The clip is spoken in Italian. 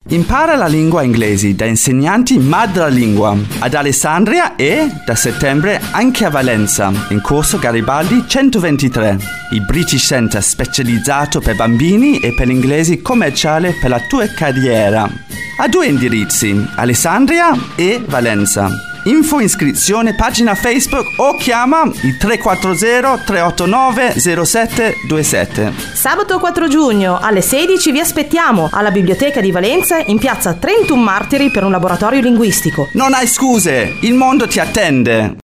Impara la lingua inglese da insegnanti madrelingua ad Alessandria e, da settembre, anche a Valenza, in corso Garibaldi 123. Il British Center specializzato per bambini e per l'inglese commerciale per la tua carriera. Ha 2 indirizzi, Alessandria e Valenza. Info, iscrizione, pagina Facebook o chiama il 340 389 0727. Sabato 4 giugno alle 16 vi aspettiamo alla Biblioteca di Valenza in piazza 31 Martiri per un laboratorio linguistico. Non hai scuse, il mondo ti attende.